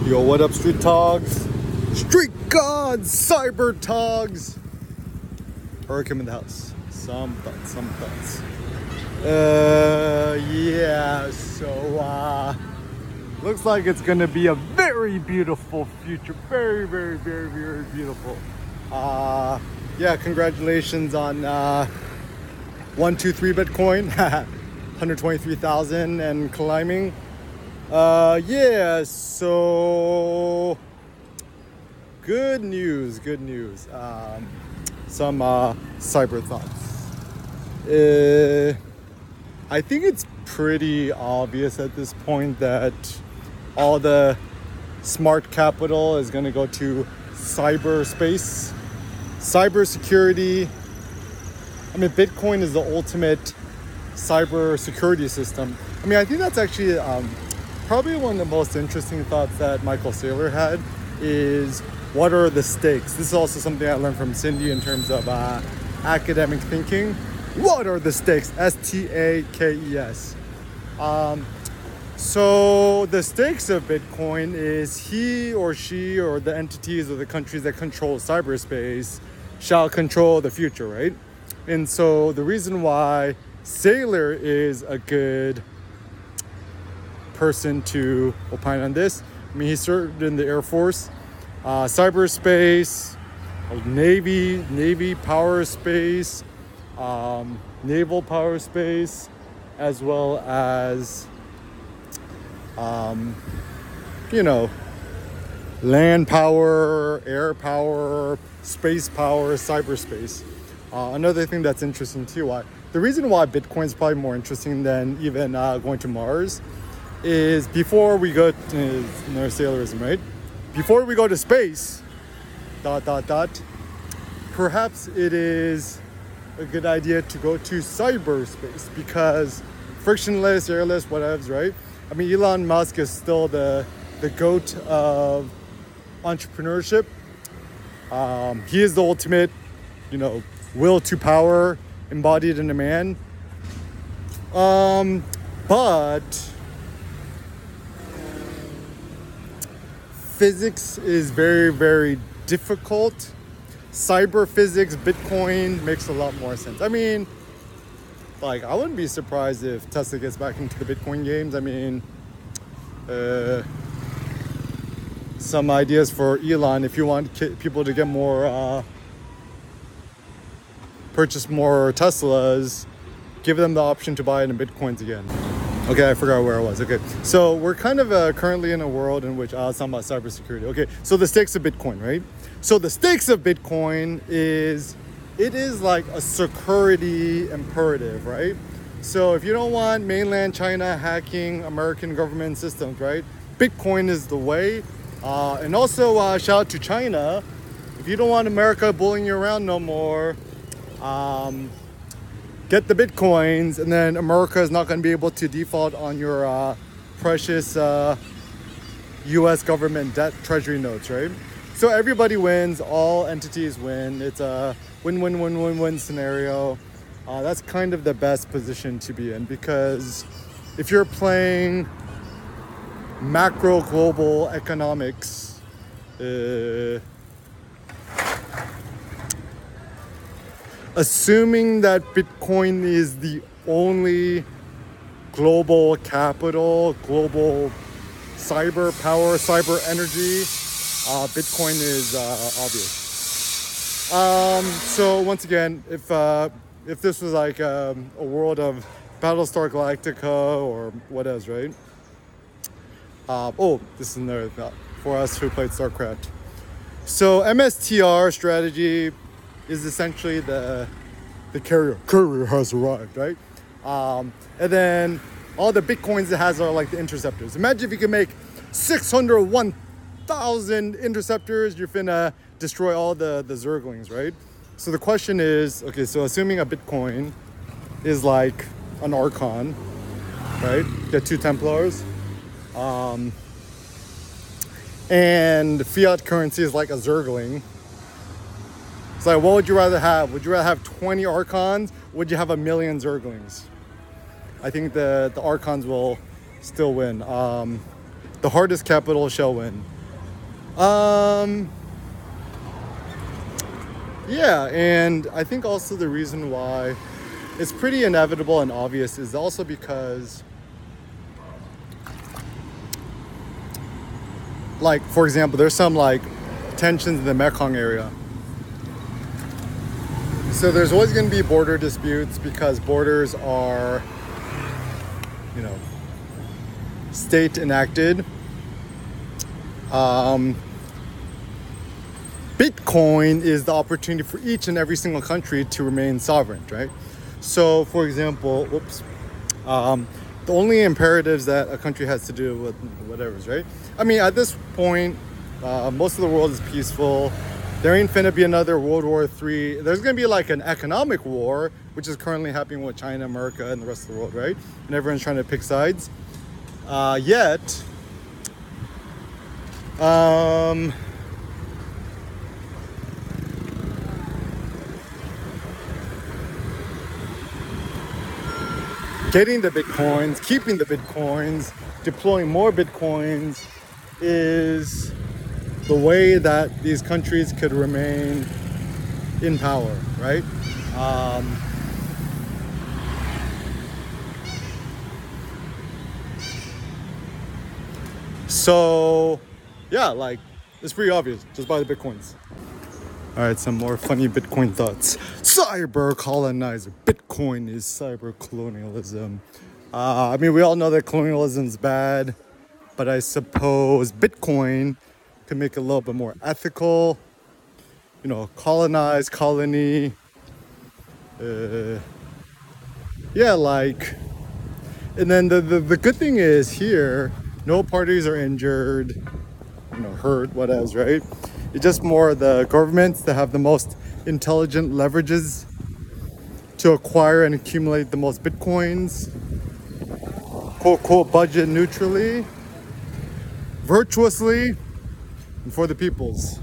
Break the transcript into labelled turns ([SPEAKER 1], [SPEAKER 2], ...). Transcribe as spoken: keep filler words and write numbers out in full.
[SPEAKER 1] Yo, what up, street togs? Street gods, cyber togs. Hurricane in the house. Some thoughts, some thoughts. Uh, yeah, so, uh, looks like it's gonna be a very beautiful future. Very, very, very, very beautiful. Uh, yeah, congratulations on, uh, one two three Bitcoin. one hundred twenty-three thousand and climbing. Uh, yeah, so good news, good news. Um, some uh, cyber thoughts. Uh, I think it's pretty obvious at this point that all the smart capital is going to go to cyberspace, cybersecurity. I mean, Bitcoin is the ultimate cyber security system. I mean, I think that's actually um, probably one of the most interesting thoughts that Michael Saylor had is what are the stakes? This is also something I learned from Cindy in terms of uh, academic thinking. What are the stakes? S T A K E S. Um, so the stakes of Bitcoin is he or she or the entities or the countries that control cyberspace shall control the future, right? And so the reason why Saylor is a good person to opine on this. I mean, he served in the Air Force, uh, cyberspace, Navy, Navy power space, um, naval power space, as well as, um, you know, land power, air power, space power, cyberspace. Uh, another thing that's interesting too, why the reason why Bitcoin is probably more interesting than even uh, going to Mars is before we go to another Saylorism, right? Before we go to space, dot, dot, dot, perhaps it is a good idea to go to cyberspace because frictionless, airless, whatevs, right? I mean, Elon Musk is still the, the goat of entrepreneurship. Um, he is the ultimate, you know, will to power embodied in a man. Um, but physics is very, very difficult. Cyber physics, Bitcoin makes a lot more sense. I mean, like, I wouldn't be surprised if Tesla gets back into the Bitcoin games. I mean, uh, some ideas for Elon, if you want people to get more, uh, purchase more Teslas, give them the option to buy it in Bitcoins again. Okay, I forgot where I was. Okay, so we're kind of uh, currently in a world in which I was talking about cybersecurity. Okay, so the stakes of Bitcoin, right? So the stakes of Bitcoin is, it is like a security imperative, right? So if you don't want mainland China hacking American government systems, right? Bitcoin is the way. Uh, and also uh, shout out to China. If you don't want America bullying you around no more, um, get the Bitcoins, and then America is not going to be able to default on your uh, precious uh, U S government debt treasury notes, right? So everybody wins, all entities win. It's a win-win-win-win-win scenario. Uh, that's kind of the best position to be in because if you're playing macro global economics, uh, assuming that Bitcoin is the only global capital, global cyber power, cyber energy, uh, Bitcoin is uh, obvious. Um, so once again, if uh, if this was like um, a world of Battlestar Galactica or what else, right? Uh, oh, this is another thought for us who played StarCraft. So M S T R strategy is essentially the the carrier. Carrier has arrived, right? Um, and then all the Bitcoins it has are like the interceptors. Imagine if you could make six hundred one thousand interceptors, you're finna destroy all the, the Zerglings, right? So the question is, okay, so assuming a Bitcoin is like an Archon, right? Get two Templars. Um, and fiat currency is like a Zergling. It's like, what would you rather have? Would you rather have twenty Archons? Or would you have a million Zerglings? I think the, the Archons will still win. Um, the hardest capital shall win. Um, yeah, and I think also the reason why it's pretty inevitable and obvious is also because, like, for example, there's some like tensions in the Mekong area. So there's always going to be border disputes because borders are, you know, state enacted. Um, Bitcoin is the opportunity for each and every single country to remain sovereign, right? So, for example, whoops, um, the only imperatives that a country has to do with whatever's, right? I mean, at this point, uh, most of the world is peaceful. There ain't finna be another World War Three. There's gonna be like an economic war, which is currently happening with China, America, and the rest of the world, right? And everyone's trying to pick sides. Uh, yet, um, getting the Bitcoins, keeping the Bitcoins, deploying more Bitcoins is the way that these countries could remain in power, right? Um, so, yeah, like, it's pretty obvious. Just buy the Bitcoins. All right, some more funny Bitcoin thoughts. Cyber colonizer. Bitcoin is cyber colonialism. Uh, I mean, we all know that colonialism is bad, but I suppose Bitcoin could make it a little bit more ethical. You know, colonize, colony. Uh, yeah, like, and then the, the, the good thing is here, no parties are injured, you know, hurt, whatever, right? It's just more the governments that have the most intelligent leverages to acquire and accumulate the most Bitcoins, quote, quote, budget neutrally, virtuously, and for the peoples.